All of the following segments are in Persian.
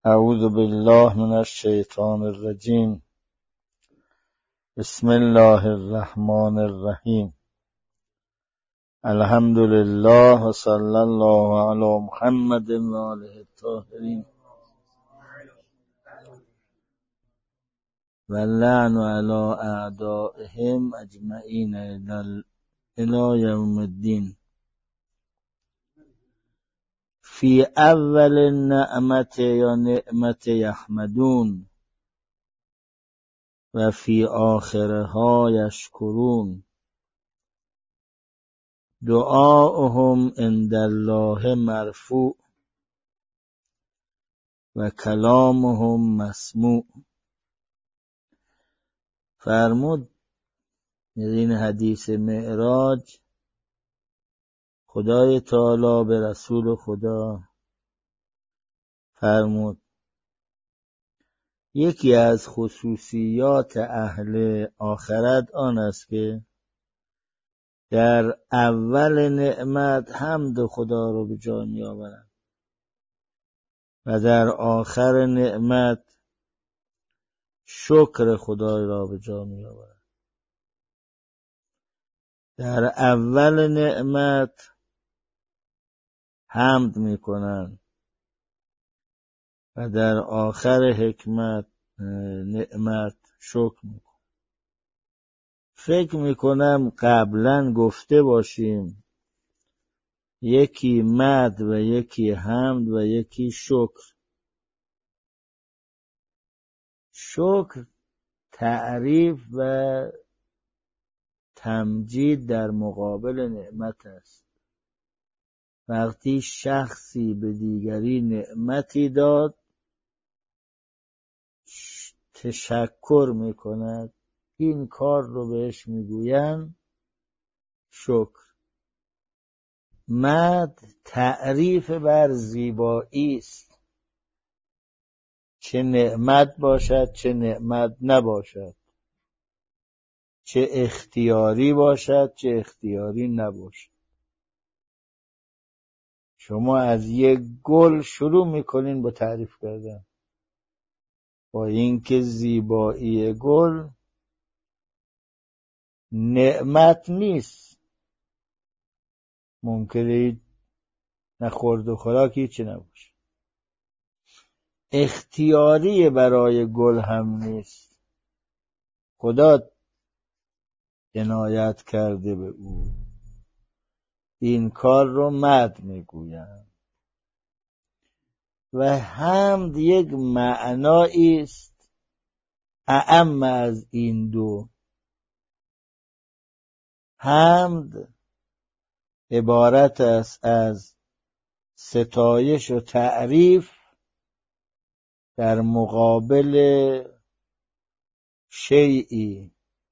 اعوذ بالله من الشیطان الرجیم. بسم الله الرحمن الرحیم. الحمد لله و صلی الله علی محمد و آله الطاهرین و اللعن علی اعدائهم اجمعین الی یوم الدین. فی اول النعمت یا نعمت یحمدون و فی آخرها یشکرون. دعاؤهم عند الله مرفوع و کلامهم مسموع. فرمود این حدیث معراج خدای تعالی به رسول خدا فرمود یکی از خصوصیات اهل آخرت آن است که در اول نعمت حمد خدا رو به جا می آورند و در آخر نعمت شکر خدا را به جا می آورند. در اول نعمت حمد می کنند و در آخر نعمت شکر می کنند. فکر می کنم قبلا گفته باشیم یکی مد و یکی حمد و یکی شکر. شکر تعریف و تمجید در مقابل نعمت است. وقتی شخصی به دیگری نعمتی داد تشکر میکند، این کار رو بهش میگویند شکر. مد تعریف بر زیبایی است، چه نعمت باشد چه نعمت نباشد، چه اختیاری باشد چه اختیاری نباشد. شما از یک گل شروع میکنین با تعریف کردن، با اینکه زیبایی گل نعمت نیست، ممکنه نخورد و خوراکی چی نباشه، اختیاری برای گل هم نیست، خدا عنایت کرده به او. این کار رو مد میگویند. و حمد یک معنایی است اعم از این دو. حمد عبارت است از ستایش و تعریف در مقابل شیئی،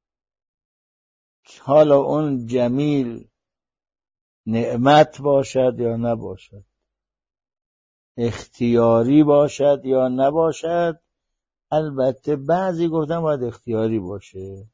حالا اون جمیل نعمت باشد یا نباشد، اختیاری باشد یا نباشد. البته بعضی گفتن باید اختیاری باشه.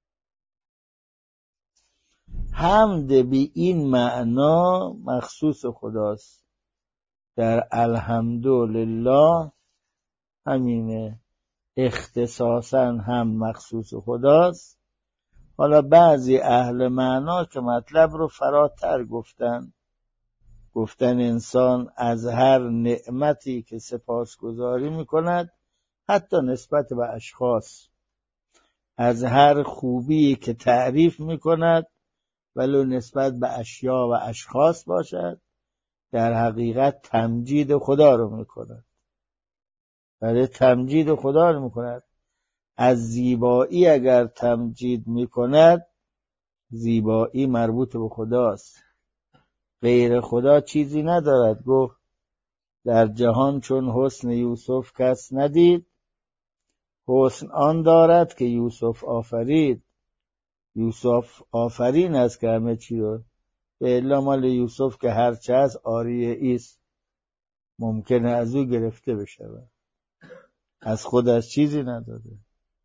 حمد به این معنا مخصوص خداست. در الحمدلله همینه، اختصاصا هم مخصوص خداست. حالا بعضی اهل معنا که مطلب رو فراتر گفتن انسان از هر نعمتی که سپاسگزاری میکند، حتی نسبت به اشخاص، از هر خوبی که تعریف میکند ولو نسبت به اشیا و اشخاص باشد، در حقیقت تمجید خدا رو میکند. برای تمجید خدا رو میکند. از زیبایی اگر تمجید میکند، زیبایی مربوط به خداست، غیر خدا چیزی ندارد. گفت در جهان چون حسن یوسف کس ندید، حسن آن دارد که یوسف آفرید. یوسف آفرین است که همه چی رو، به الا مال یوسف که هرچه از آریه ایست، ممکنه از او گرفته بشود، از خودش چیزی نداده.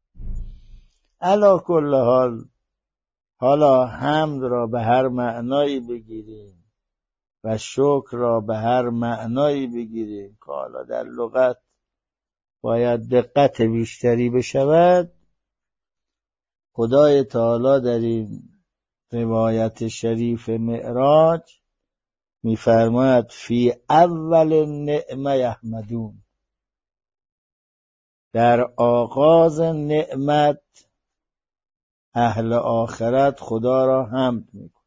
علی کل حال، حالا حمد را به هر معنایی بگیریم و شکر را به هر معنایی بگیریم که حالا در لغت باید دقت بیشتری بشود. خدای تعالی در این روایت شریف معراج می‌فرماید فی اول نعمه یحمدون، در آغاز نعمت اهل آخرت خدا را حمد می‌کنند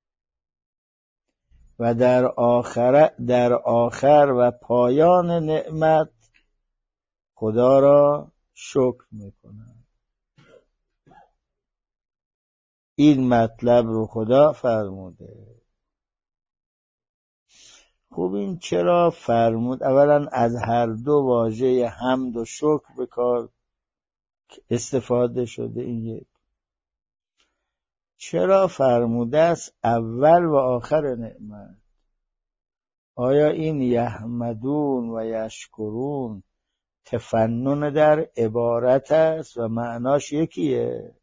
و در آخر و پایان نعمت خدا را شکر می‌کنند. این مطلب رو خدا فرموده. خب این چرا فرمود؟ اولا از هر دو واژه حمد و شکر به کار استفاده شده. این یک. چرا فرموده است اول و آخر نعمت؟ آیا این یحمدون و یشکرون تفنن در عبارت است و معناش یکیه؟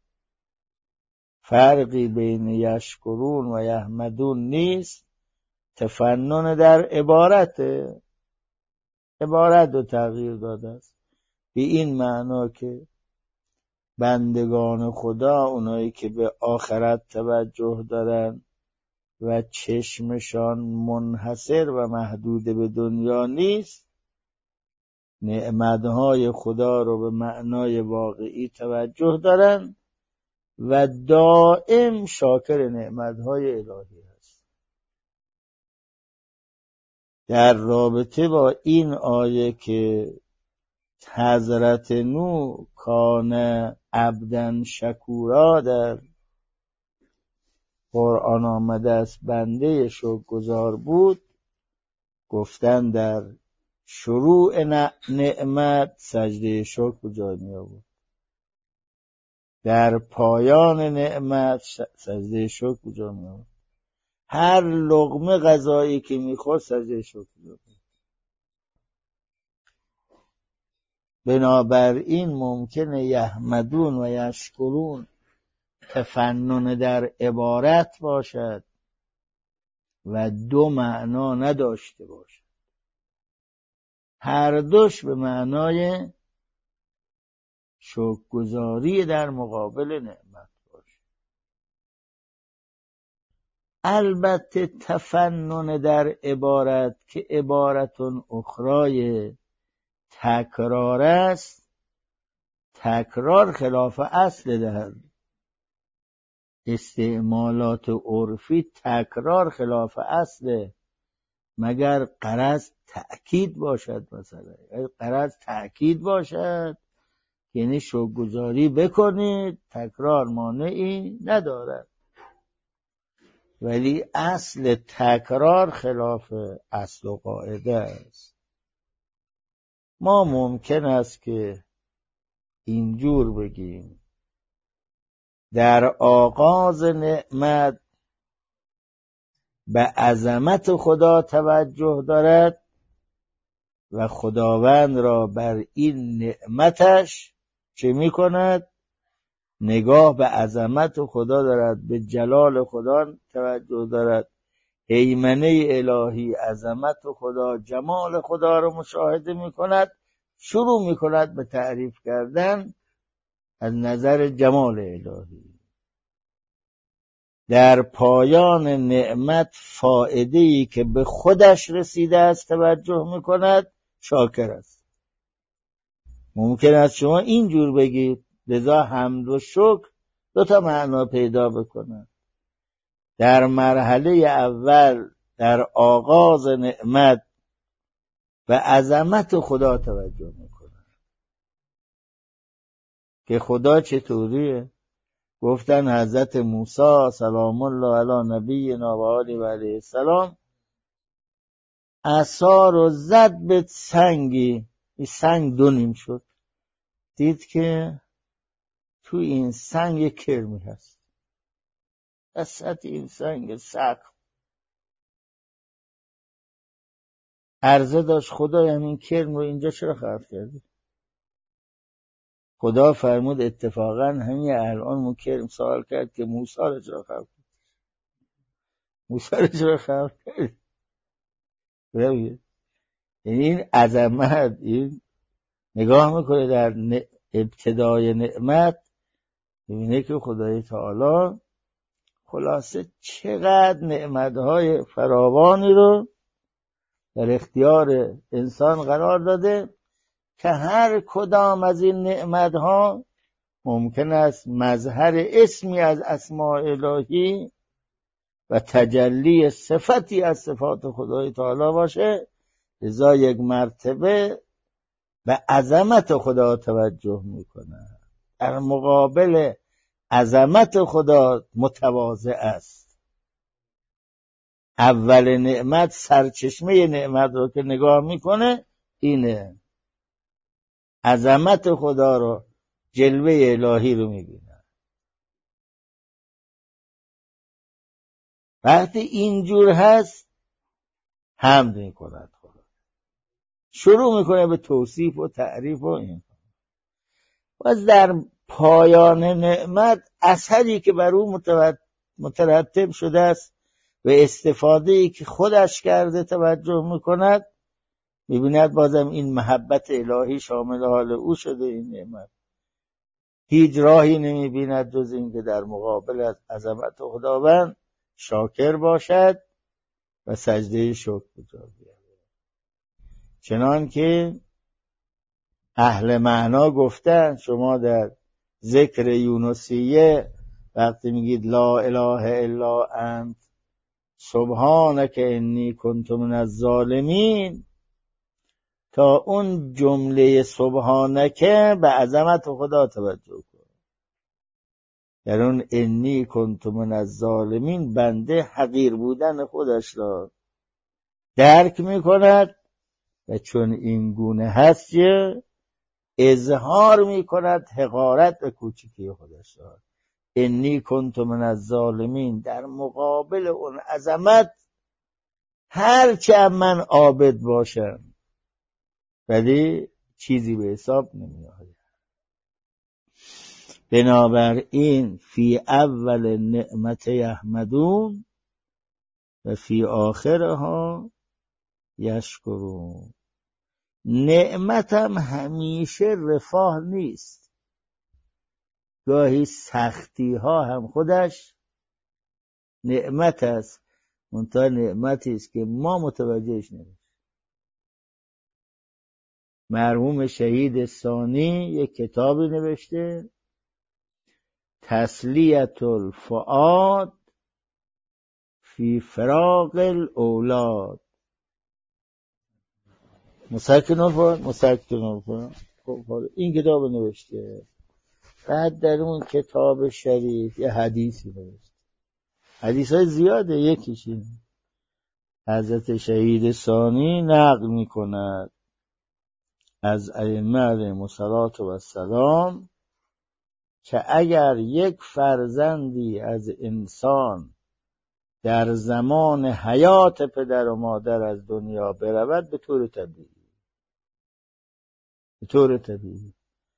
فرقی بین یشکرون و یحمدون نیست. تفنن در عبارته، عبارت رو تغییر داده است به این معنا که بندگان خدا، اونایی که به آخرت توجه دارن و چشمشان منحصر و محدود به دنیا نیست، نعمتهای خدا رو به معنای واقعی توجه دارن و دائم شاکر نعمتهای الهی هست. در رابطه با این آیه که حضرت نوح کان عبدن شکورا در قرآن آمده است، بنده شکرگزار بود، گفتن در شروع نعمت سجده شکر جای می آورد، در پایان نعمت سجده شکر جای می آورد، هر لقمه غذایی که میخورد سجده شکر جای می آورد. بنابراین ممکنه یحمدون و یشکرون تفنن در عبارت باشد و دو معنا نداشته باشد، هر دوش به معنای شکرگزاری در مقابل نعمت باشد. البته تفنن در عبارت که عبارتون اخرای تکرار است، تکرار خلاف اصل در استعمالات عرفی، تکرار خلاف اصله مگر غرض تأکید باشد. مثلا غرض تأکید باشد یعنی شکرگزاری بکنید، تکرار مانعی ندارد، ولی اصل تکرار خلاف اصل و قاعده است. ما ممکن است که اینجور بگیم در آغاز نعمت به عظمت خدا توجه دارد و خداوند را بر این نعمتش چه می کند؟ نگاه به عظمت خدا دارد، به جلال خدا توجه دارد، هیمنه الهی، عظمت خدا، جمال خدا را مشاهده می کند، شروع می کند به تعریف کردن از نظر جمال الهی. در پایان نعمت فائده‌ای که به خودش رسیده است توجه می کند، شاکر است. ممکن است شما اینجور بگید، لذا حمد و شکر دو تا معنا پیدا بکنند. در مرحله اول در آغاز نعمت به عظمت خدا توجه می کند که خدا چطوریه. گفتن حضرت موسی سلام الله علی نبینا و آله و علیه السلام عصا رو زد به سنگی، این سنگ دو نیم شد، دید که تو این سنگ یک کرمی هست، وسط این سنگ سقف. عرضه داشت خدای همین کرم رو اینجا چرا خلق کردی؟ خدا فرمود اتفاقا همین الان مو کرم سوال کرد که موسی رو چرا خلق کردی؟ موسی رو چرا خلق کردی؟ یعنی این عظمت، این نگاه میکنه در ابتدای نعمت، میبینه که خدای تعالی خلاصه چقدر نعمتهای فراوانی رو در اختیار انسان قرار داده که هر کدام از این نعمتها ممکن است مظهر اسمی از اسماء الهی و تجلی صفتی از صفات خدای تعالی باشه، لذا یک مرتبه به عظمت خدا توجه میکنه، در مقابل عظمت خدا متواضع است. اول نعمت، سرچشمه نعمت رو که نگاه میکنه اینه، عظمت خدا رو، جلوه الهی رو میبینه. وقتی اینجور هست حمد میکند خدا، شروع میکنه به توصیف و تعریف و این. باز در پایان نعمت اثری که بر او مترتب شده است و استفاده‌ای که خودش کرده توجه میکند، میبیند بازم این محبت الهی شامل حال او شده. این نعمت هیچ راهی نمیبیند جز این که در مقابل از عظمت خداوند شاکر باشد و سجده شکر بجا بیاورد. چنان که اهل معنا گفتن، شما در ذکر یونسیه وقتی میگید لا اله الا انت سبحانک انی کنت من الظالمین، تا اون جمله سبحانک به عظمت خدا توجه کن. در اون انی کنت من الظالمین بنده حقیر بودن خودش را درک میکند و چون این گونه هست که اظهار میکند حقارت و کوچکی خودش را. انی کنت من الظالمین در مقابل اون عظمت، هرچه من عابد باشم ولی چیزی به حساب نمیاد. بنابراین فی اول نعمت یحمدون و فی آخرها یشکرون. نعمت هم همیشه رفاه نیست، گاهی سختی ها هم خودش نعمت است، منتها نعمتی است که ما متوجهش نمیشیم. مرحوم شهید ثانی یک کتابی نوشته، تسلیت الفؤاد فی فراق الاولاد. مسکن الفؤاد این کتاب نوشته. بعد در اون کتاب شریف یه حدیثی نوشته، حدیث های زیاده، یکیش اینه. حضرت شهید ثانی نقل می کند از ائمه علیهم السلام که اگر یک فرزندی از انسان در زمان حیات پدر و مادر از دنیا برود، به طور طبیعی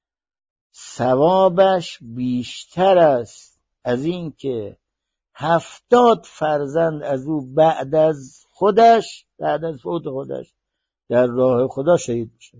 ثوابش بیشتر است از این که 70 فرزند از او بعد از فوت خودش در راه خدا شهید میشه.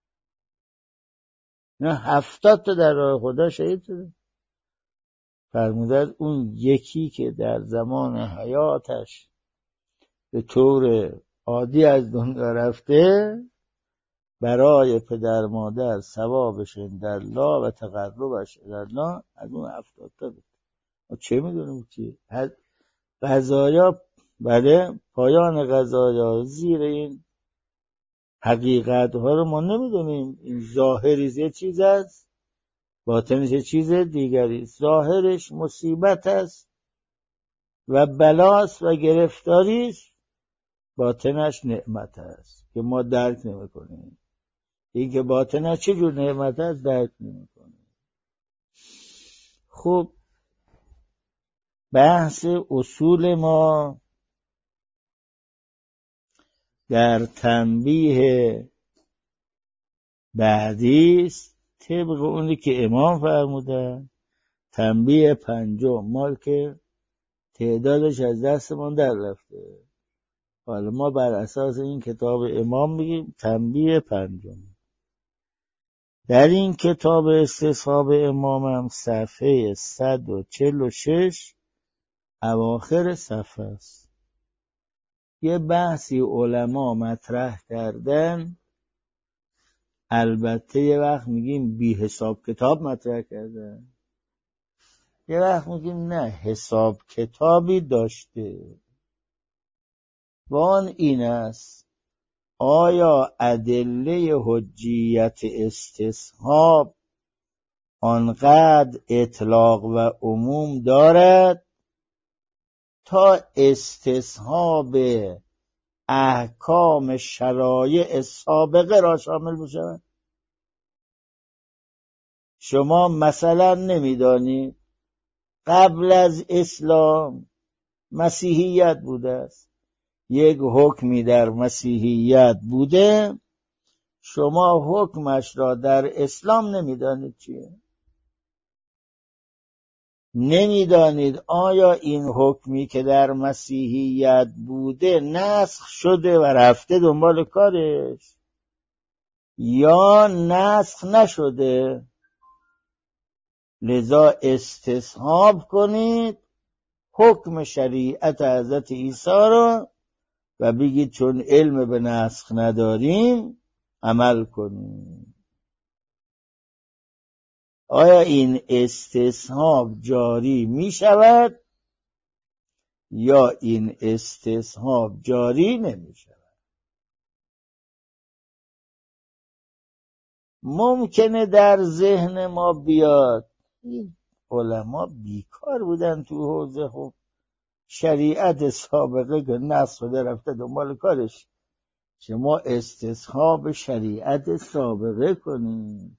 نه 70 تا در راه خدا شهید شده. فرموده اون یکی که در زمان حیاتش به طور عادی از دنیا رفته، برای پدر مادر ثوابش عندالله و تقربش عندالله از اون 70 تا بود. چه میدونیم چی؟ قضایا بله، پایان قضایا زیر این حقیقت ها رو ما نمیدونیم. این ظاهریز یه چیز است، باطنش یه چیز دیگری. ظاهرش مصیبت است و بلاست و گرفتاری است، باطنش نعمت است که ما درک نمیکنیم. این که باطنش چه جور نعمت است درک نمیکنیم. خب بحث اصول ما در تنبیه بعدی است، طبق اونی که امام فرمودن. تنبیه 5 مال که تعدادش از دستمان در رفته، حالا ما بر اساس این کتاب امام میگیم تنبیه 5. در این کتاب استصحاب امامم صفحه 146 اواخر صفحه است. یه بحثی علما مطرح کردن، البته یه وقت میگیم بی حساب کتاب مطرح کردن، یه وقت میگیم نه حساب کتابی داشته. و آن این است: آیا ادله حجیت استصحاب آنقدر اطلاق و عموم دارد تا استصحاب احکام شرایع سابقه را شامل بشود؟ شما مثلا نمیدانید قبل از اسلام مسیحیت بوده است، یک حکمی در مسیحیت بوده، شما حکمش را در اسلام نمیدانید چیه؟ نمیدانید آیا این حکمی که در مسیحیت بوده نسخ شده و رفته دنبال کارش یا نسخ نشده؟ لذا استصحاب کنید حکم شریعت حضرت عیسی را و بگید چون علم به نسخ نداریم عمل کنیم. آیا این استصحاب جاری می شود یا این استصحاب جاری نمی شود؟ ممکنه در ذهن ما بیاد این علما بیکار بودن تو حوزه، خب شریعت سابقه که نسخ شده رفته دنبال کارش، شما استصحاب شریعت سابقه کنید.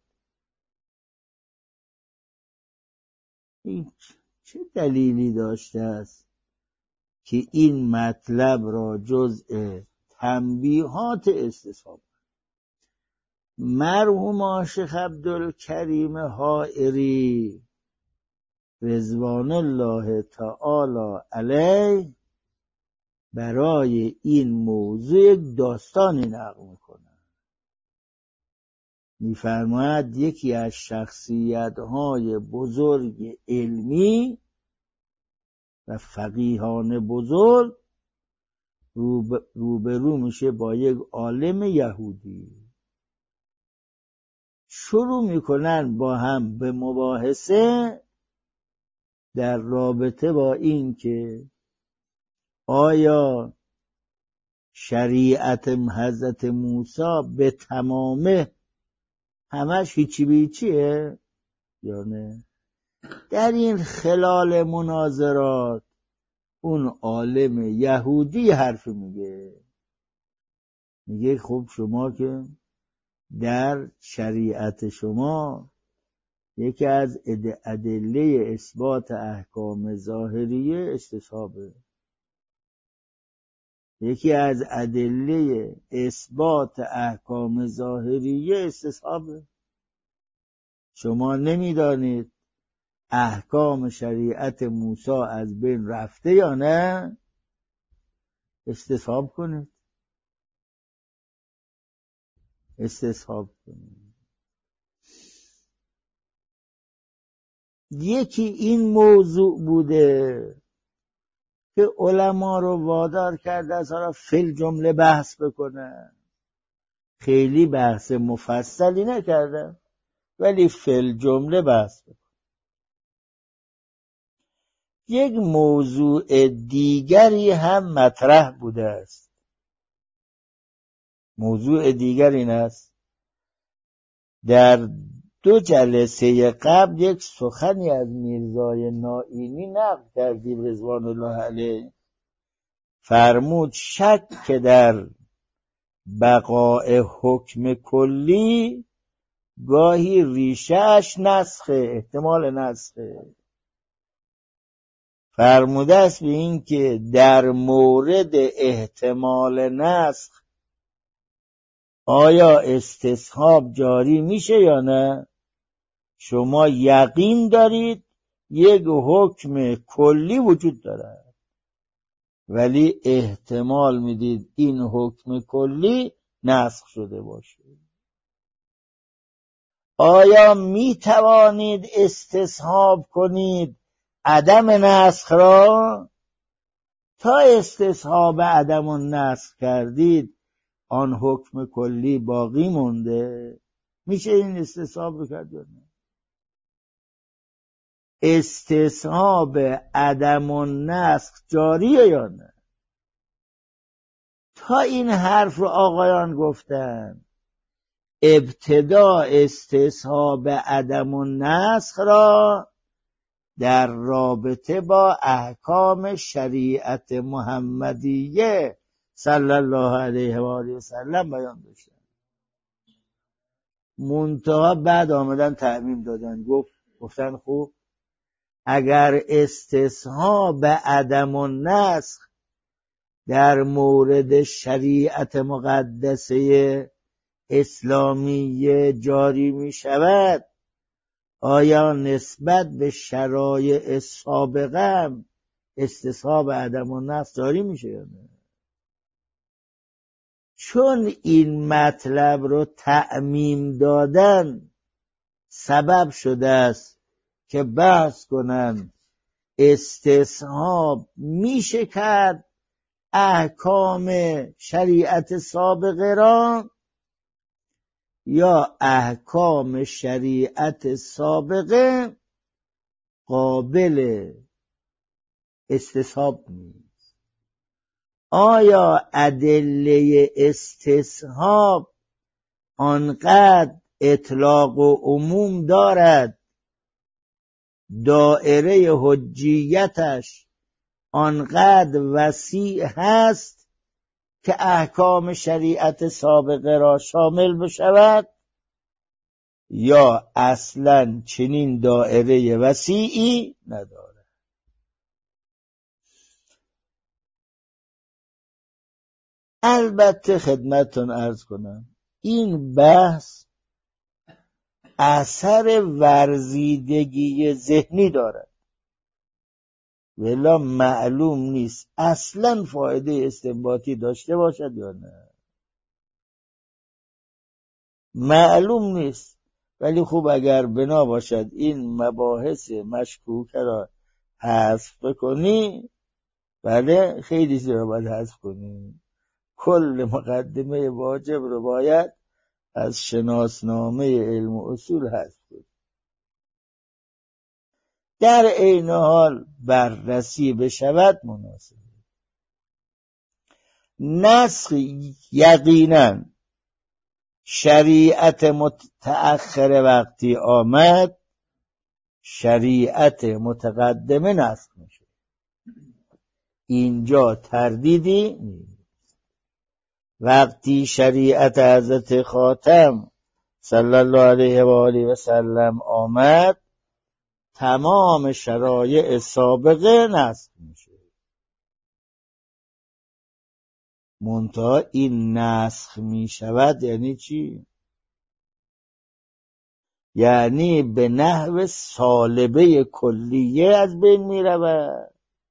این چه دلیلی داشته است که این مطلب را جزء تنبیهات استصحاب؟ مرحوم شیخ عبدالکریم حائری رضوان الله تعالی علیه برای این موضوع داستانی نقل میکنه. میفرماید یکی از شخصیت‌های بزرگ علمی و فقیهان بزرگ روبرو میشه با یک عالم یهودی، شروع میکنن با هم به مباحثه در رابطه با این که آیا شریعت حضرت موسی به تمامه همش هیچی بیچیه یا نه؟ در این خلال مناظرات اون عالم یهودی حرف میگه خب شما که در شریعت شما یکی از ادله اثبات احکام ظاهریه استصحابه، یکی از ادله اثبات احکام ظاهریه استصحابه. شما نمیدانید احکام شریعت موسی از بین رفته یا نه؟ استصحاب کنید، استصحاب کنید. یکی این موضوع بوده که علما رو وادار کرده از حالا فی الجمله بحث بکنن، خیلی بحث مفصلی نکردن ولی فی الجمله بحث بکنن. یک موضوع دیگری هم مطرح بوده است. موضوع دیگر این است: در 2 جلسه قبل یک سخنی از میرزای نائینی نقل کردیم رضوان الله علیه. فرمود شک که در بقاء حکم کلی گاهی ریشه‌اش نسخه، احتمال نسخه. فرموده است به این که در مورد احتمال نسخ آیا استصحاب جاری میشه یا نه؟ شما یقین دارید یک حکم کلی وجود دارد ولی احتمال میدید این حکم کلی نسخ شده باشه. آیا می توانید استصحاب کنید عدم نسخ را؟ تا استصحاب عدم النسخ کردید آن حکم کلی باقی مونده. میشه این استصحاب بکرد یا نه؟ استصحاب عدم النسخ جاریه یا نه؟ تا این حرف رو آقایان گفتن ابتدا استصحاب عدم النسخ را در رابطه با احکام شریعت محمدیه صلی الله علیه و آله و سلم بیان داشتن. منتها بعد آمدن تعمیم دادن، گفتن خوب اگر استصحاب عدم النسخ در مورد شریعت مقدسه اسلامی جاری می شود، آیا نسبت به شرایع سابقه استصحاب عدم النسخ جاری میشه یا نه؟ چون این مطلب رو تعمیم دادن سبب شده است که بحث کنن استصحاب میشه کرد احکام شریعت سابقه را یا احکام شریعت سابقه قابل استصحاب نیست. آیا ادله استصحاب آنقدر اطلاق و عموم دارد، دائره حجیتش آنقدر وسیع هست که احکام شریعت سابقه را شامل بشود، یا اصلا چنین دائره وسیعی ندارد؟ البته خدمتتون عرض کنم این بحث اثر ورزیدگی ذهنی دارد، ولی معلوم نیست اصلا فایده استنباطی داشته باشد یا نه، معلوم نیست. ولی خوب اگر بنا باشد این مباحث مشکوکه را حذف بکنی، بله خیلی زیرا باید حذف کنی. کل مقدمه واجب رو باید از شناسنامه علم و اصول حذف کنی. در عین حال بررسی بشود مناسب. نسخ یقینا شریعت متأخر وقتی آمد، شریعت متقدمه نسخ میشه، اینجا تردیدی نیست. وقتی شریعت حضرت خاتم صلی الله علیه و آله و سلم آمد، تمام شرایع سابقه نسخ میشه. منتها این نسخ میشود یعنی چی؟ یعنی به نحو سالبه کلیه از بین میرود.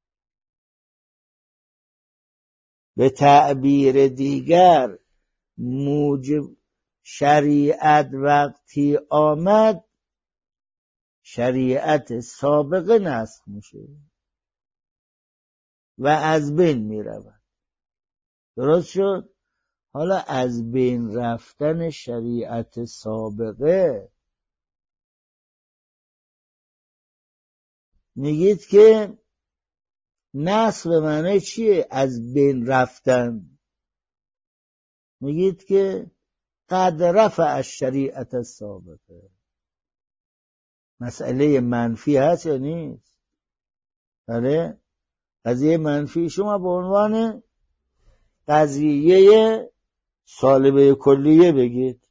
به تعبیر دیگر موجب شریعت وقتی آمد، شریعت سابقه نسخ میشه و از بین میرود. درست شد؟ حالا از بین رفتن شریعت سابقه میگید که نسخ به معنی چیه؟ از بین رفتن. میگید که قد رفع الشریعت السابقه. مسئله منفی هست یا نیست؟ بله، قضیه منفی شما به عنوان قضیه سالبه کلیه بگید.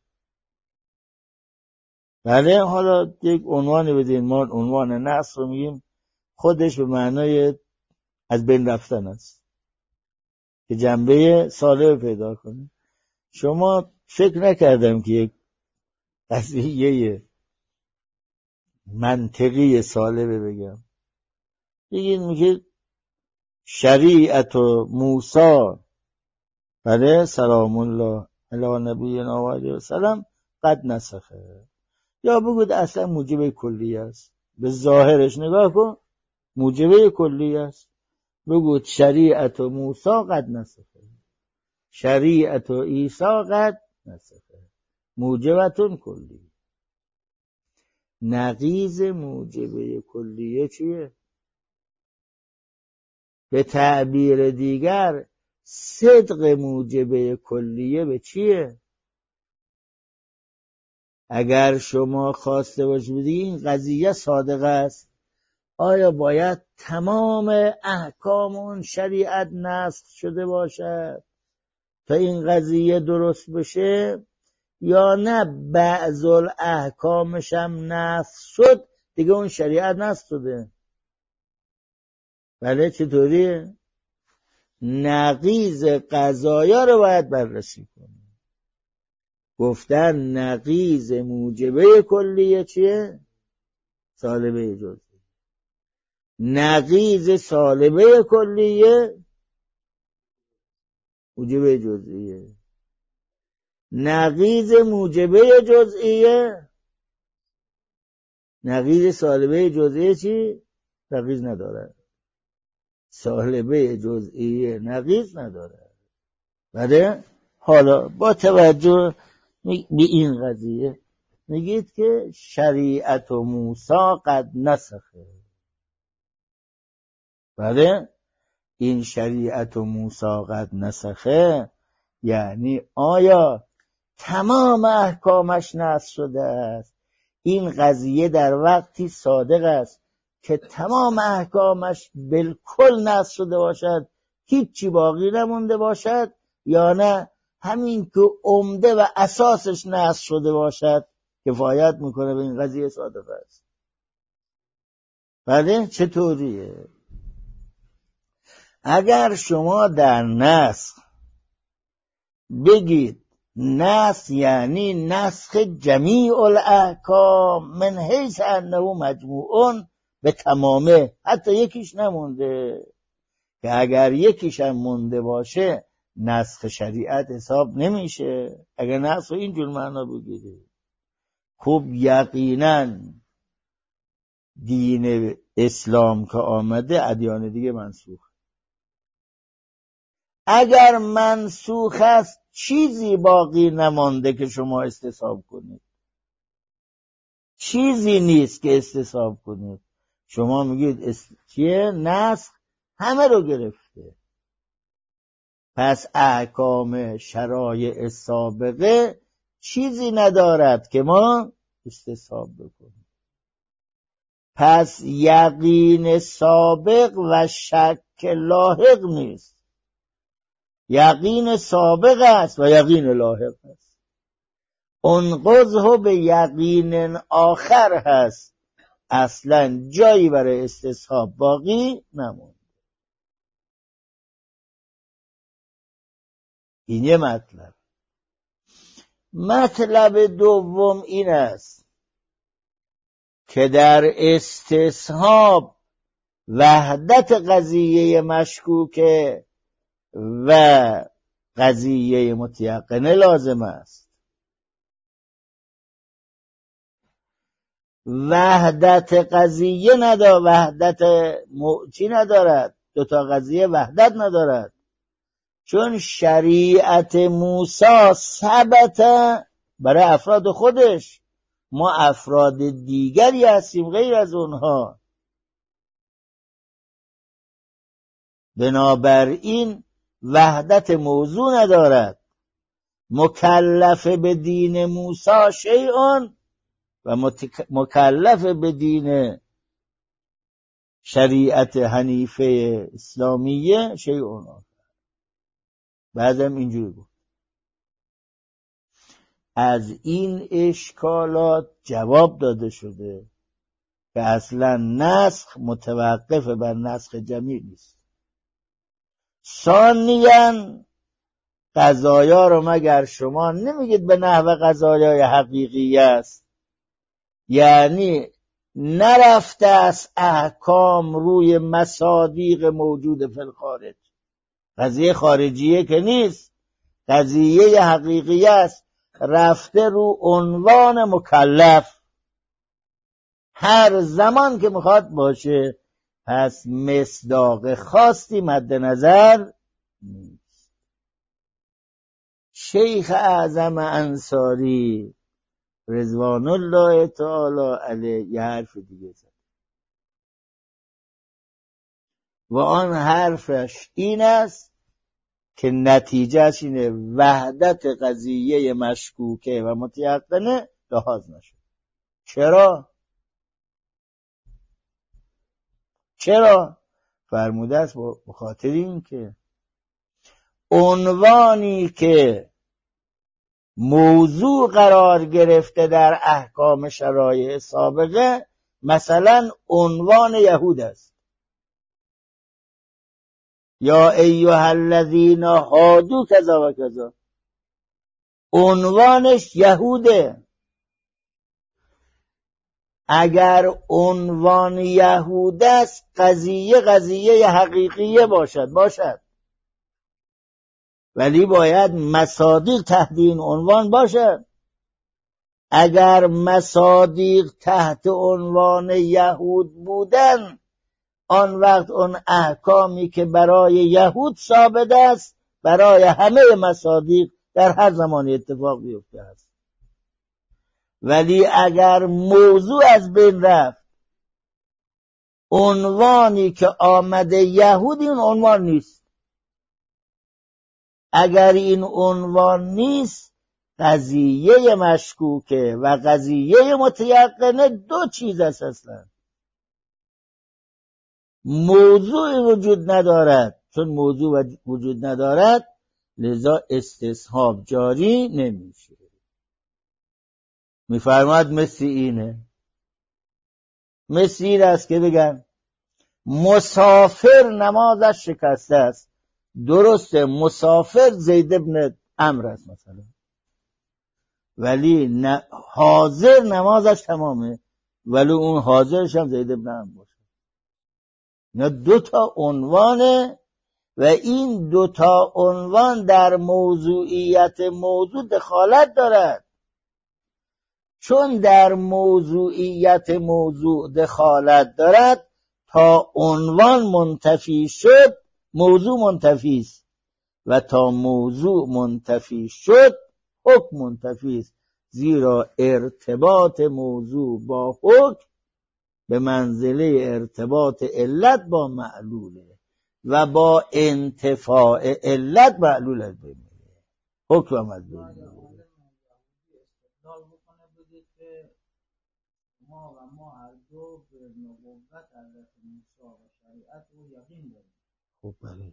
بله، حالا یک عنوان بدین. ما عنوان نسخ رو میگیم خودش به معنای از بین رفتن است که جنبه سالبه پیدا کنه. شما فکر نکردم که یک قضیه منطقی سالبه بگم. بگین میگه شریعت و موسی، بله، سلام الله علی نبینا و علیه و سلام، قد نسخه. یا بگید اصلا موجب کلی است. به ظاهرش نگاه کن، موجب کلی است. بگید شریعت موسی قد نسخه، شریعت عیسی قد نسخه، موجبتون کلی. نقیض موجبه کلیه چیه؟ به تعبیر دیگر صدق موجبه کلیه به چیه؟ اگر شما خواسته باشید این قضیه صادق است، آیا باید تمام احکام اون شریعت نسخ شده باشد تا این قضیه درست بشه، یا نه بعض الاحکامش هم نسخ شد دیگه اون شریعت نسخ شده؟ بله چطوریه؟ نقیض قضایا رو باید بررسی کنیم. گفتن نقیض موجبه کلیه چیه؟ سالبه جزئی. نقیض سالبه کلیه موجبه جزئیه. نقیض موجبه جزئیه، نقیض سالبه جزئیه چی؟ نقیض نداره. سالبه جزئیه نقیض نداره. بله؟ حالا با توجه به این قضیه میگید که شریعت موسی قد نسخه. بله؟ این شریعت موسی قد نسخه یعنی آیا تمام احکامش نسخ شده است؟ این قضیه در وقتی صادق است که تمام احکامش بالکل نسخ شده باشد، هیچی باقی نمونده باشد، یا نه همین که عمده و اساسش نسخ شده باشد کفایت میکنه به این قضیه صادق است؟ بله؟ چطوریه؟ اگر شما در نسخ بگید نسخ یعنی نسخ جمیع الاحکام من حیث انه مجموعون به تمامه، حتی یکیش نمونده، که اگر یکیش هم مونده باشه نسخ شریعت حساب نمیشه. اگر نسخ اینجور معنا بگیرید، خب یقینا دین اسلام که آمده ادیان دیگه منسوخ. اگر منسوخ است چیزی باقی نمانده که شما استصحاب کنید، چیزی نیست که استصحاب کنید. شما میگید چیه؟ نسخ همه رو گرفته، پس احکام شرایع سابقه چیزی ندارد که ما استصحاب بکنیم. پس یقین سابق و شک لاحق نیست، یقین سابق است و یقین لاحق است. انقضه به یقین آخر هست، اصلا جایی برای استصحاب باقی نموند. این یه مطلب. مطلب دوم این است که در استصحاب وحدت قضیه مشکوکه و قضیه متیقنه لازم است. وحدت قضیه وحدت چی ندارد؟ دوتا قضیه وحدت ندارد، چون شریعت موسی ثبت برای افراد خودش، ما افراد دیگری هستیم غیر از اونها. بنابراین وحدت موضوع ندارد. مکلف به دین موسی شیئون و مکلف به دین شریعت حنیفه اسلامیه شیئون آخر. بعدم اینجوری بود. از این اشکالات جواب داده شده که اصلا نسخ متوقف بر نسخ جمیع نیست. ثانیاً قضایا رو مگر شما نمیگید به نحو قضایای حقیقی است، یعنی نرفته است احکام روی مصادیق موجود فی الخارج، قضیه خارجیه که نیست، قضیه حقیقی است، رفته رو عنوان مکلف. هر زمان که میخواد باشه. پس مصداق خاصی مد نظر نیست. شیخ اعظم انصاری رضوان الله تعالی علیه یه حرف دیگه زد و آن حرفش این است که نتیجهش اینه وحدت قضیه مشکوکه و متیقنه لحاظ نشد. چرا؟ فرموده است به خاطر این که عنوانی که موضوع قرار گرفته در احکام شرایع سابقه، مثلا عنوان یهود است، یا ایها الذین هادوا کذا و کذا، عنوانش یهوده. اگر عنوان یهود است قضیه حقیقیه باشد، ولی باید مصادیق تحت این عنوان باشد. اگر مصادیق تحت عنوان یهود بودن، آن وقت اون احکامی که برای یهود ثابت است برای همه مصادیق در هر زمانی اتفاق بیفته است. ولی اگر موضوع از بین رفت، عنوانی که آمده یهود این عنوان نیست. اگر این عنوان نیست، قضیه مشکوکه و قضیه متیقنه دو چیز است. اصلا موضوع وجود ندارد. چون موضوع وجود ندارد لذا استصحاب جاری نمیشه. میفرماد مثل اینه، مثل این است که بگن مسافر نمازش شکسته است. درسته مسافر زید ابن عمرو است مثلا، ولی حاضر نمازش تمامه، ولی اون حاضرش هم زید ابن عمرو باشه. اینا دو تا عنوانه و این دو تا عنوان در موضوعیت موضوع دخالت دارد. چون در موضوعیت موضوع دخالت دارد، تا عنوان منتفی شد موضوع منتفی است و تا موضوع منتفی شد حکم منتفی است، زیرا ارتباط موضوع با حکم به منزله ارتباط علت با معلوله و با انتفاع علت معلول از بین میره، حکم از بین میره. ما هر دو به نبوت حضرت موسی و شریعت و یقین داریم. خب بله،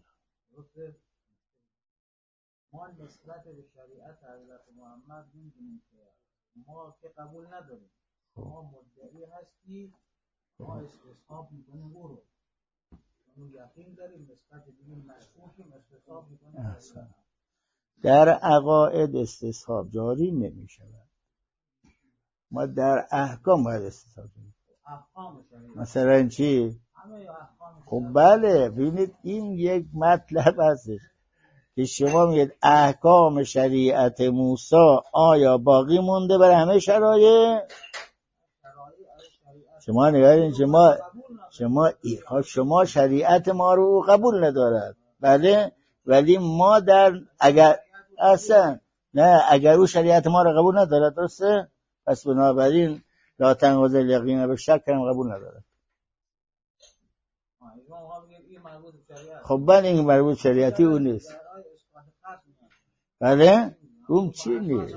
ما نسبت به شریعت حضرت محمد می‌دونیم که ما که قبول نداریم، ما مدعی هستیم، ما استصحاب میکنیم او رو، ما یقین داریم نسبت به این مشکوکیم، استصحاب میکنیم. در عقاید استصحاب جاری نمی‌شود. ما در احکام باید استصحاب کنیم. مثلا چی؟ خب بله، ببینید این یک مطلب هستش که شما میگید احکام شریعت موسی آیا باقی مونده بر همه شرایع؟ شما نگاهید، شما شریعت ما رو قبول ندارد، بله، ولی ما اگر او شریعت ما رو قبول ندارد، درسته؟ پس بنابراین لا تنقض الیقین به شک هم قبول نداره. خب بله، این مربوط شریعتی اون نیست. بله اون چی نیست.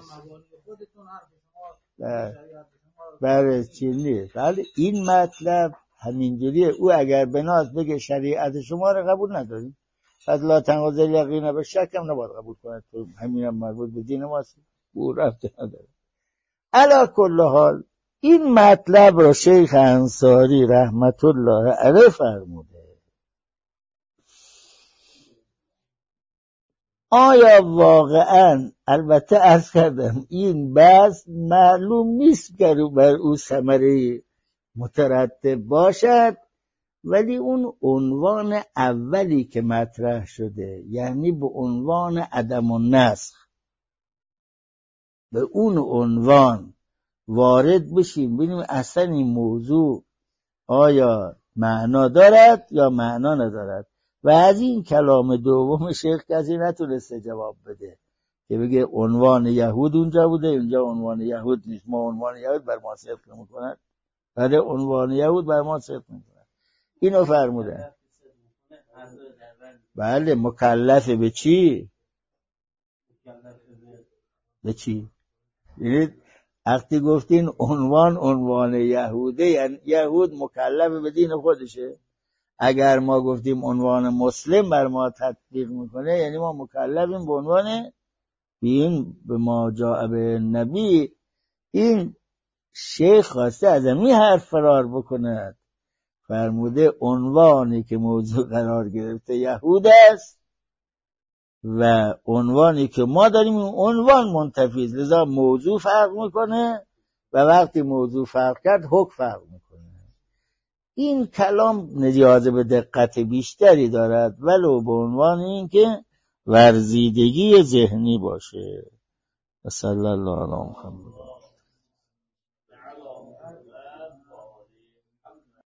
بله چی نیست. بله این مطلب همینجوریه. او اگر بناس بگه شریعت شما رو قبول نداریم، پس لا تنقض الیقین به شک هم نباید قبول کنید. همین هم مربوط به دین ماست، او رفته نداره. علی کل حال این مطلب را شیخ انصاری رحمت الله علیه فرموده. آیا واقعا، البته عرض کردم این بحث معلوم نیست که بر او ثمره مترتب باشد، ولی اون عنوان اولی که مطرح شده، یعنی به عنوان عدم النسخ، به اون عنوان وارد بشیم ببینیم اصلا این موضوع آیا معنا دارد یا معنا ندارد. و از این کلام دوم شیخ کسی نتونسته جواب بده که بگه عنوان یهود اونجا بوده، اینجا عنوان یهود نیست، ما عنوان یهود بر ما صدق نمی‌کند، بله عنوان یهود بر ما صدق نمی‌کند. اینو فرمودن. بله مکلف به چی؟ به چی؟ وقتی گفتین عنوان یهوده، یعنی یهود مکلف به دین خودشه. اگر ما گفتیم عنوان مسلم بر ما تطبیق میکنه، یعنی ما مکلفیم به عنوان این به ما جاء به نبی. این شیخ خواسته از این حرف فرار بکند، فرموده عنوانی که موضوع قرار گرفته یهود است و عنوانی که ما داریم این عنوان منتفی است، لذا موضوع فرق میکنه و وقتی موضوع فرق کرد حکم فرق میکنه. این کلام نیاز به دقت بیشتری دارد ولو به عنوان این که ورزیدگی ذهنی باشه. صلی الله علیه و محمد.